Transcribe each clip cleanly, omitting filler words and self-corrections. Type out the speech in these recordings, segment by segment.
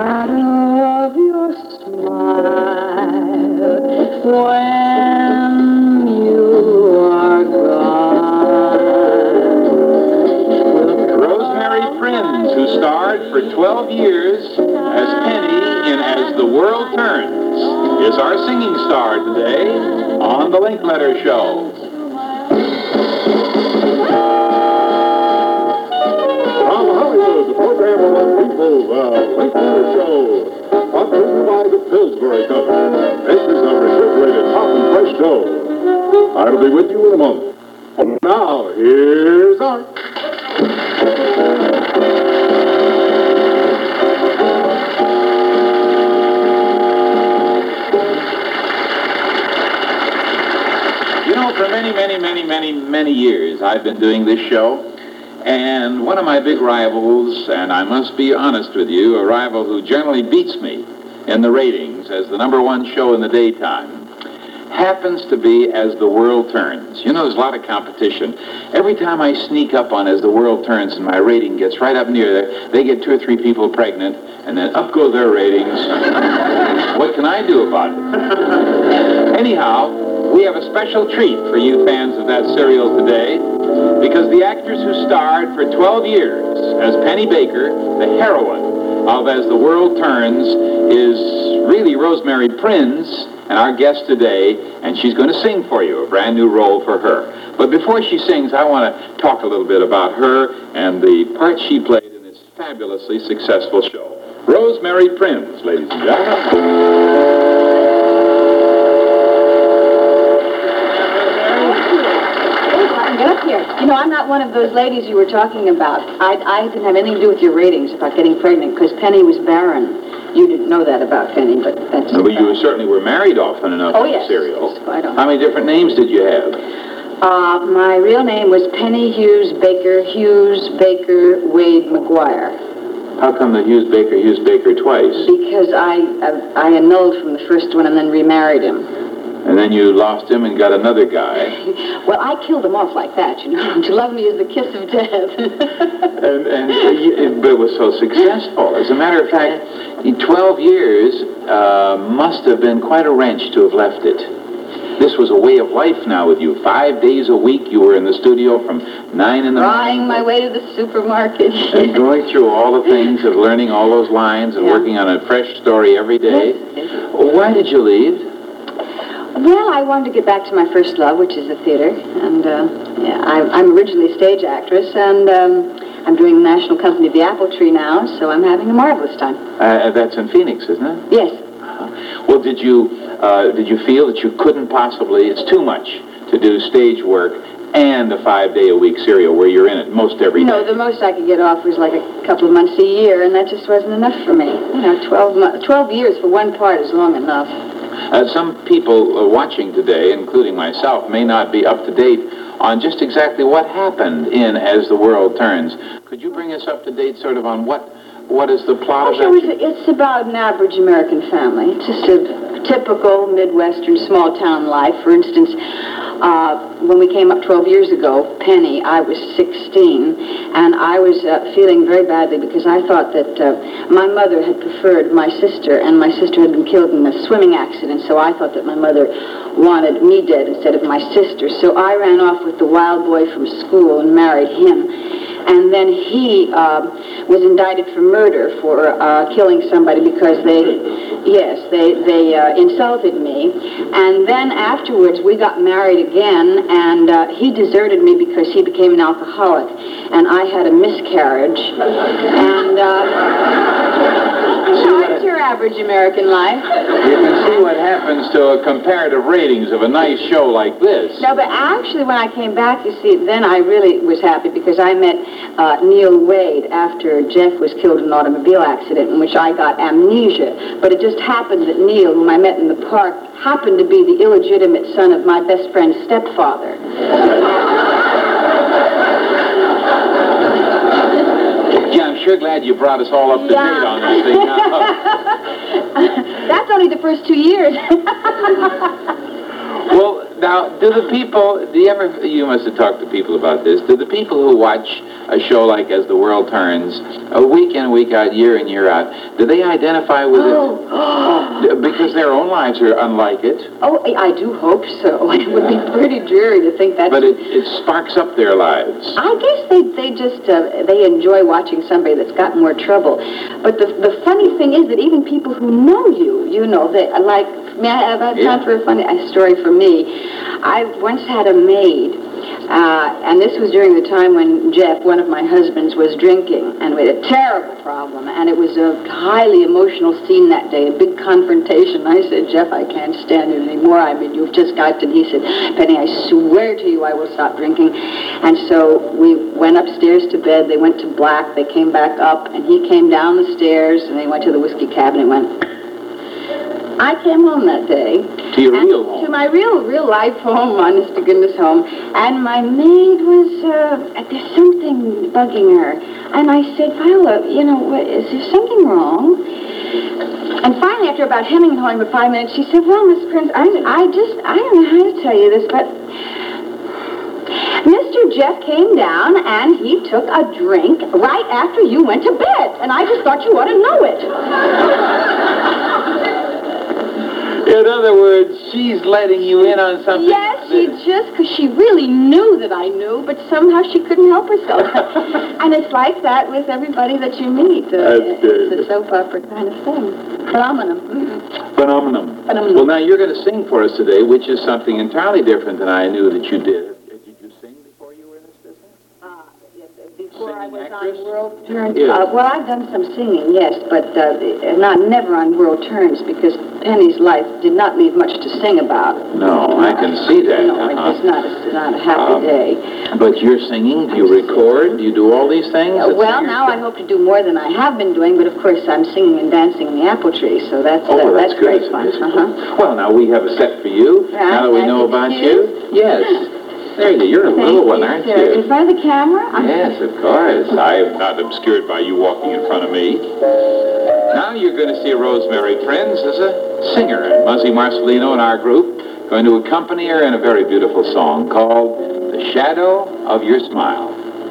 shadow of your smile when you are gone. Rosemary Prinz, who starred for 12 years as Penny in As the World Turns, is our singing star today on The Linkletter Show. From Hollywood, the program of the people, The Linkletter Show. Brought to you by the Pillsbury Company. Makers of refrigerated hot and fresh dough. I'll be with you in a moment. Now, here's Art. You know, for many years, I've been doing this show. And one of my big rivals, and I must be honest with you, a rival who generally beats me in the ratings as the #1 show in the daytime, happens to be As the World Turns. You know, there's a lot of competition. Every time I sneak up on As the World Turns and my rating gets right up near there, they get 2 or 3 people pregnant, and then up go their ratings. What can I do about it? Anyhow, we have a special treat for you fans of that serial today, because the actress who starred for 12 years as Penny Baker, the heroine of As the World Turns, is really Rosemary Prinz, and our guest today, and she's going to sing for you, a brand new role for her. But before she sings, I want to talk a little bit about her and the part she played in this fabulously successful show. Rosemary Prinz, ladies and gentlemen. Get up here. You know, I'm not one of those ladies you were talking about. I didn't have anything to do with your ratings about getting pregnant, because Penny was barren. You didn't know that about Penny, but that's... No, but you certainly were married often enough in the serial. Yes, quite often. How many different names did you have? My real name was Penny Hughes Baker Wade McGuire. How come the Hughes Baker twice? Because I annulled from the first one and then remarried him. And then you lost him and got another guy. Well, I killed him off like that, you know. To love me is the kiss of death. But it was so successful. As a matter of fact, 12 years must have been quite a wrench to have left it. This was a way of life now with you. 5 days a week you were in the studio from 9 in the morning. Riding my way to the supermarket. And going through all the things of learning all those lines and working on a fresh story every day. Yes. Why did you leave? Well, I wanted to get back to my first love, which is the theater. And I'm originally a stage actress, and I'm doing the National Company of the Apple Tree now, so I'm having a marvelous time. That's in Phoenix, isn't it? Yes. Well, did you feel that you couldn't possibly, it's too much to do stage work and a 5-day-a-week serial where you're in it most every day? No, the most I could get off was like a couple of months a year, and that just wasn't enough for me. You know, 12 years for one part is long enough. Some people watching today, including myself, may not be up to date on just exactly what happened in As the World Turns. Could you bring us up to date sort of on what is the plot of that? It's about an average American family. It's just a typical Midwestern small-town life. For instance, when we came up 12 years ago, Penny, I was 16, and I was feeling very badly because I thought that my mother had preferred my sister, and my sister had been killed in a swimming accident, so I thought that my mother wanted me dead instead of my sister. So I ran off with the wild boy from school and married him. And then he was indicted for murder for killing somebody because they insulted me. And then afterwards we got married again, and he deserted me because he became an alcoholic, and I had a miscarriage. And it's your average American life. You can see what happens to comparative ratings of a nice show like this. No, but actually when I came back, you see, then I really was happy because I met Neil Wade after Jeff was killed in an automobile accident in which I got amnesia. But it just happened that Neil, whom I met in the park, happened to be the illegitimate son of my best friend's stepfather. Yeah, I'm sure glad you brought us all up to date on this thing now. That's only the first 2 years. Well, now Now, do you must have talked to people about this, do the people who watch a show like As the World Turns, week in, week out, year in, year out, do they identify with it? Because their own lives are unlike it. Oh, I do hope so. It would be pretty dreary to think that. But it sparks up their lives. I guess they just they enjoy watching somebody that's got more trouble. But the funny thing is that even people who know you know, they like. May I have time for a funny story for me? I once had a maid, and this was during the time when Jeff, one of my husbands, was drinking, and we had a terrible problem, and it was a highly emotional scene that day, a big confrontation. I said, Jeff, I can't stand it anymore. I mean, you've just got to. And he said, Penny, I swear to you I will stop drinking. And so we went upstairs to bed. They went to black. They came back up, and he came down the stairs, and they went to the whiskey cabinet and went... I came home that day. To your real home? To my real life home, honest to goodness home. And my maid was, there's something bugging her. And I said, Viola, you know, is there something wrong? And finally, after about hemming and hawing for 5 minutes, she said, well, Miss Prince, I don't know how to tell you this, but Mr. Jeff came down and he took a drink right after you went to bed. And I just thought you ought to know it. In other words, she's letting you in on something. Yes, because she really knew that I knew, but somehow she couldn't help herself. And it's like that with everybody that you meet. It's a soap opera kind of thing. Phenomenon. Phenomenon. Well, now you're going to sing for us today, which is something entirely different than I knew that you did. Did you sing before you were in this business? Before I was actress? on World Turns. Yeah. Well, I've done some singing, yes, but never on World Turns because Penny's life did not leave much to sing about. No, I can see that. No, it was not a happy day. But you're singing, do you record, do you do all these things? Well, now I hope to do more than I have been doing, but of course I'm singing and dancing in the apple tree, so that's that's great good. fun. Well, now we have a set for you, now that we know about you. Yes. There you go. You're a little one, aren't you? In front of the camera? Yes, of course. I'm not obscured by you walking in front of me. Now you're going to see Rosemary Prince as a singer, and Muzzy Marcelino and our group going to accompany her in a very beautiful song called The Shadow of Your Smile.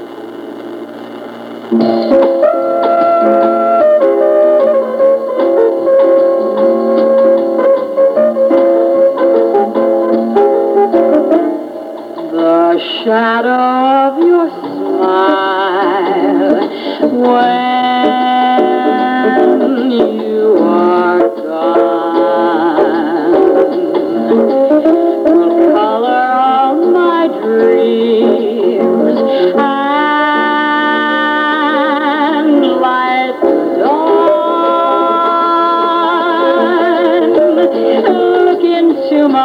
The shadow of your smile when you are gone will color all my dreams and light the dawn. Look into my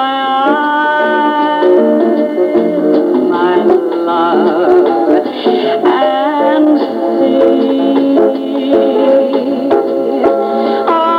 and see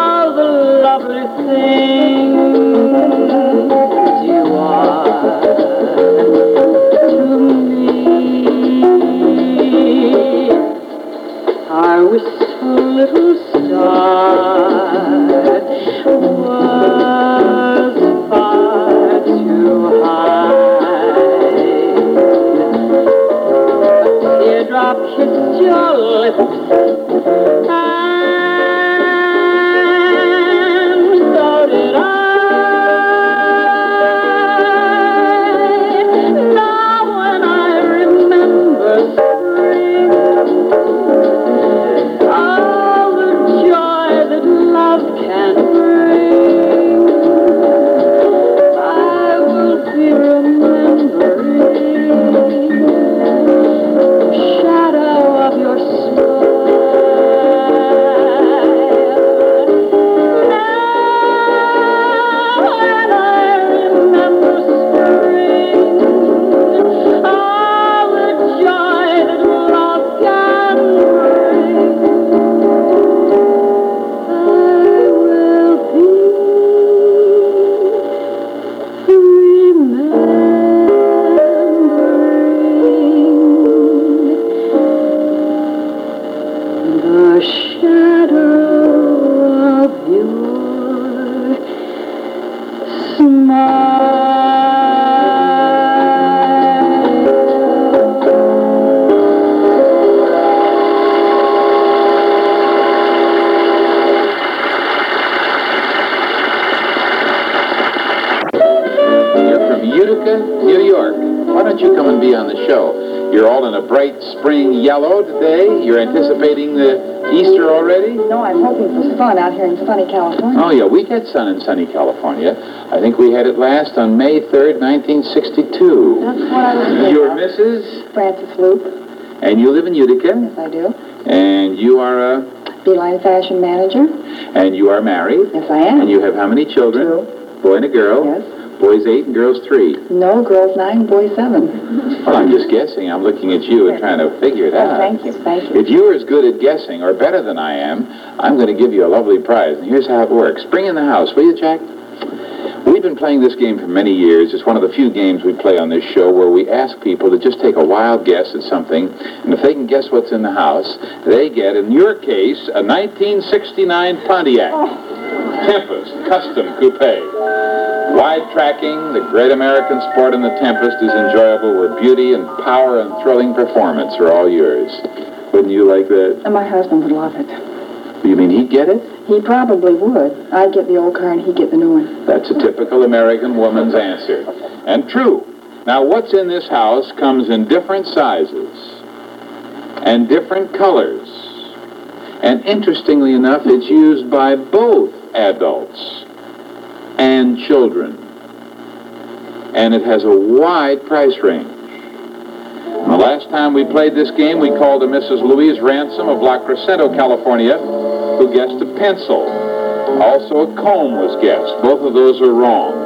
Utica, New York. Why don't you come and be on the show? You're all in a bright spring yellow today. You're anticipating the Easter already? No, I'm hoping for sun out here in sunny California. Oh, yeah, we get sun in sunny California. I think we had it last on May 3rd, 1962. That's what I was thinking You're of. Mrs. Francis Loop. And you live in Utica. Yes, I do. And you are a... Beeline fashion manager. And you are married. Yes, I am. And you have how many children? 2. Boy and a girl. Yes. Boys 8 and girls 3. No, girls 9, boys 7. Well, I'm just guessing. I'm looking at you and trying to figure it out. Thank you, thank you. If you're as good at guessing or better than I am, I'm going to give you a lovely prize. And here's how it works. Bring in the house, will you, Jack? We've been playing this game for many years. It's one of the few games we play on this show where we ask people to just take a wild guess at something, and if they can guess what's in the house, they get, in your case, a 1969 Pontiac Tempest Custom Coupe. Wide tracking, the great American sport in the Tempest is enjoyable where beauty and power and thrilling performance are all yours. Wouldn't you like that? And my husband would love it. You mean he'd get it? He probably would. I'd get the old car and he'd get the new one. That's a typical American woman's answer. And true. Now, what's in this house comes in different sizes and different colors. And interestingly enough, it's used by both adults and children. And it has a wide price range. And the last time we played this game, we called a Mrs. Louise Ransom of La Crescento, California, who guessed a pencil. Also, a comb was guessed. Both of those are wrong.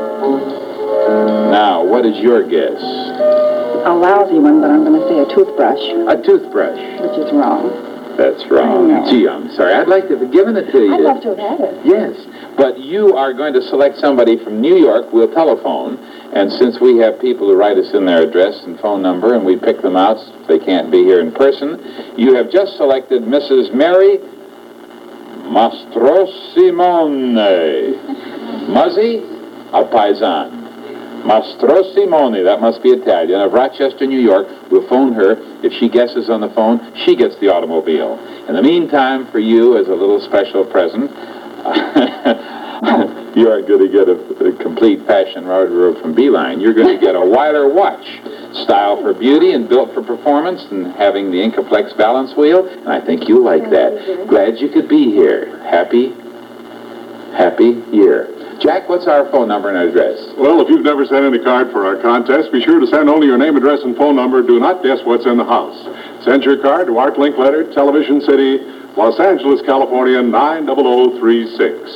Now, what is your guess? A lousy one, but I'm going to say a toothbrush, A toothbrush. which is wrong. That's wrong. I know. Gee, I'm sorry. I'd like to have given it to you. I'd love to have had it. Yes, but you are going to select somebody from New York. We'll telephone, and since we have people who write us in their address and phone number, and we pick them out if they can't be here in person, you have just selected Mrs. Mary Mastrosimone. Muzzy, a paisan. Mastrosimone, that must be Italian, of Rochester, New York. We'll phone her. If she guesses on the phone, she gets the automobile. In the meantime, for you, as a little special present, you aren't going to get a complete fashion wardrobe from Beeline. You're going to get a Weiler watch, style for beauty and built for performance, and having the Incaflex balance wheel. And I think you'll like that. Glad you could be here. Happy year. Jack, what's our phone number and address? Well, if you've never sent any card for our contest, be sure to send only your name, address, and phone number. Do not guess what's in the house. Send your card to Art Linkletter, Television City, Los Angeles, California, 90036.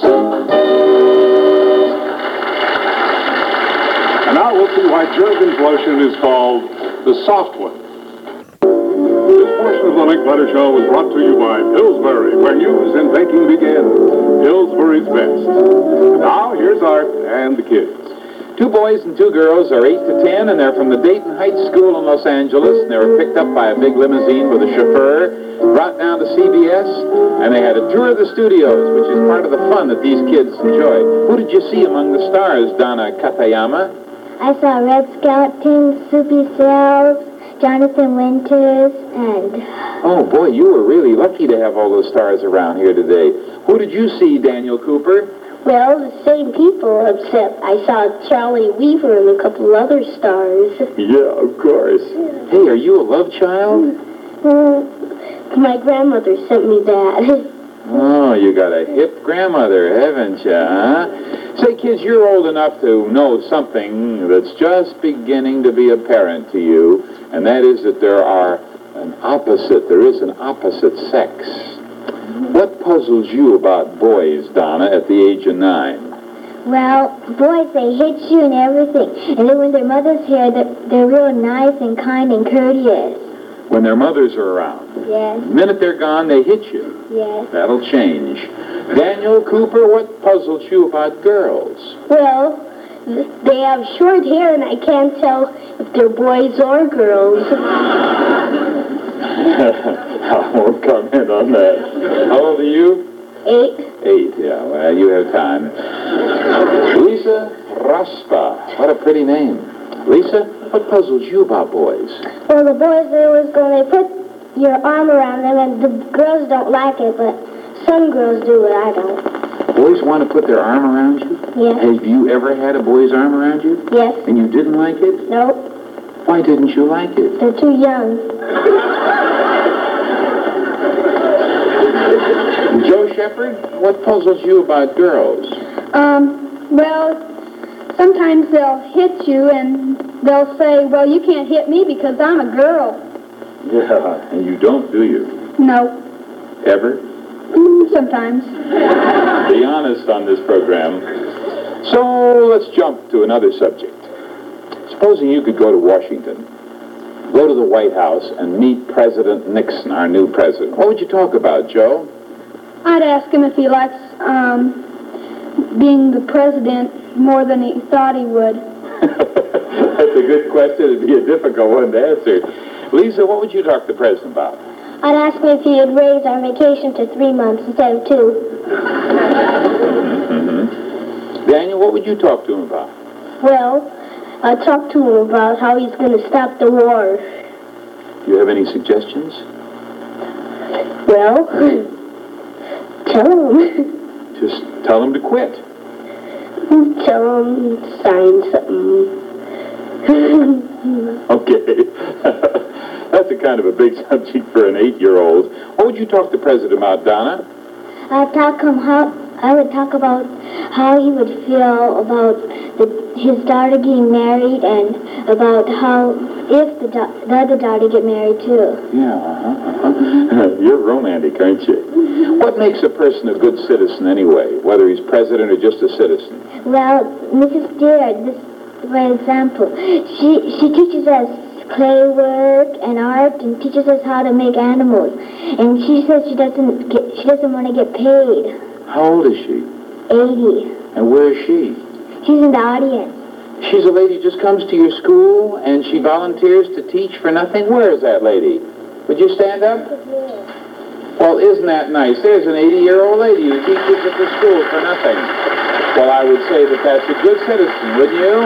And now we'll see why Jergens lotion is called the soft one. This portion of the Linkletter Show was brought to you by Pillsbury, where news and baking begin. Pillsbury's best. And now, here's Art and the kids. 2 boys and 2 girls are 8 to 10, and they're from the Dayton Heights School in Los Angeles, and they were picked up by a big limousine with a chauffeur, brought down to CBS, and they had a tour of the studios, which is part of the fun that these kids enjoy. Who did you see among the stars, Donna Katayama? I saw Red Skelton, Soupy Sales, Jonathan Winters, and Oh, boy, you were really lucky to have all those stars around here today. Who did you see, Daniel Cooper? well, the same people, except I saw Charlie Weaver and a couple other stars. Yeah, of course. Hey, are you a love child? My grandmother sent me that. Oh, you got a hip grandmother, haven't you, huh? Say, kids, you're old enough to know something that's just beginning to be apparent to you, and that is that there is an opposite sex. What puzzles you about boys, Donna, at the age of 9? Well, boys, they hit you and everything. And then when their mother's here, they're real nice and kind and courteous. When their mothers are around. Yes, The minute they're gone, they hit you. yes. That'll change. Daniel Cooper, what puzzles you about girls? Well, they have short hair and I can't tell if they're boys or girls. I won't comment on that. How old are you? 8. 8, yeah. Well, you have time. Lisa Raspa. What a pretty name. Lisa, what puzzles you about boys? Well, the boys, they always go, they put your arm around them, and the girls don't like it, but some girls do, but I don't. boys want to put their arm around you? Yes. Have you ever had a boy's arm around you? Yes. And you didn't like it? No. Why didn't you like it? They're too young. Joe Shepard, what puzzles you about girls? Well, sometimes they'll hit you and they'll say, well, you can't hit me because I'm a girl. Yeah, and you don't, do you? No. Ever? Sometimes. Be honest on this program. So let's jump to another subject. Supposing you could go to Washington, go to the White House, and meet President Nixon, our new president. What would you talk about, Joe? I'd ask him if he likes being the president more than he thought he would. That's a good question. It'd be a difficult one to answer. Lisa, what would you talk to the president about? I'd ask him if he would raise our vacation to 3 months instead of 2. Mm-hmm. Daniel, what would you talk to him about? Well, I'd talk to him about how he's going to stop the war. Do you have any suggestions? Well, tell him. Just tell him to quit. Tell him to sign something. Okay. That's a kind of a big subject for an 8-year-old. What would you talk to the president about, Donna? I would talk about how he would feel about his daughter getting married and about how if the other daughter get married too. Yeah, You're romantic, aren't you? What makes a person a good citizen anyway, whether he's president or just a citizen? Well, Mrs. Deere, this for example, she teaches us clay work and art and teaches us how to make animals. And she says she doesn't want to get paid. How old is she? 80. And where is she? She's in the audience. She's a lady who just comes to your school and she volunteers to teach for nothing. Where is that lady? Would you stand up? Well, isn't that nice? There's an 80-year-old lady who teaches at the school for nothing. Well, I would say that that's a good citizen, wouldn't you?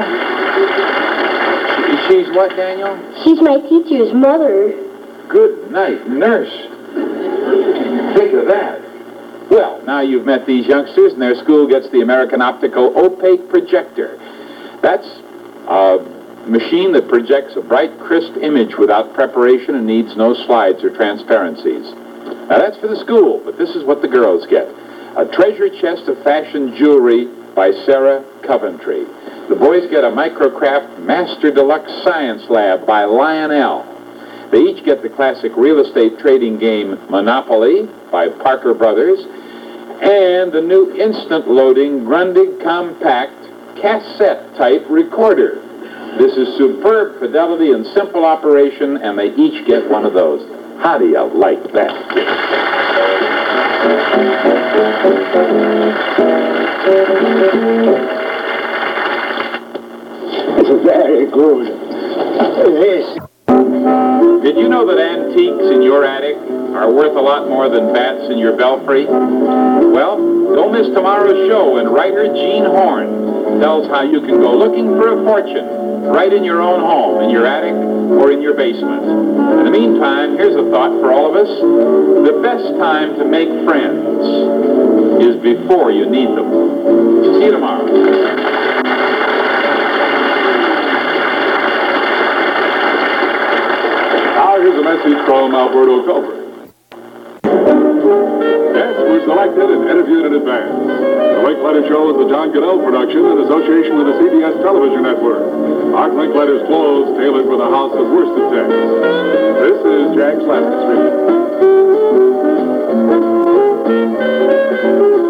She's what, Daniel? She's my teacher's mother. Good night, nurse. Think of that. Well, now you've met these youngsters, and their school gets the American Optical Opaque Projector. That's a machine that projects a bright, crisp image without preparation and needs no slides or transparencies. Now, that's for the school, but this is what the girls get. A treasure chest of fashion jewelry by Sarah Coventry. The boys get a Microcraft Master Deluxe Science Lab by Lionel. They each get the classic real estate trading game Monopoly by Parker Brothers and the new instant-loading Grundig Compact cassette-type recorder. This is superb fidelity and simple operation, and they each get one of those. How do you like that? It's very good. Yes. Did you know that antiques in your attic are worth a lot more than bats in your belfry? Well, don't miss tomorrow's show when writer Gene Horn tells how you can go looking for a fortune right in your own home, in your attic or in your basement. In the meantime, here's a thought for all of us. The best time to make friends is before you need them. See you tomorrow. Here's a message from Alberto Culver. Guests were selected and interviewed in advance. The Linkletter Show is a John Goodell production in association with the CBS Television Network. Our Linkletter's clothes tailored for the house of worsted text. This is Jack Slattery speaking.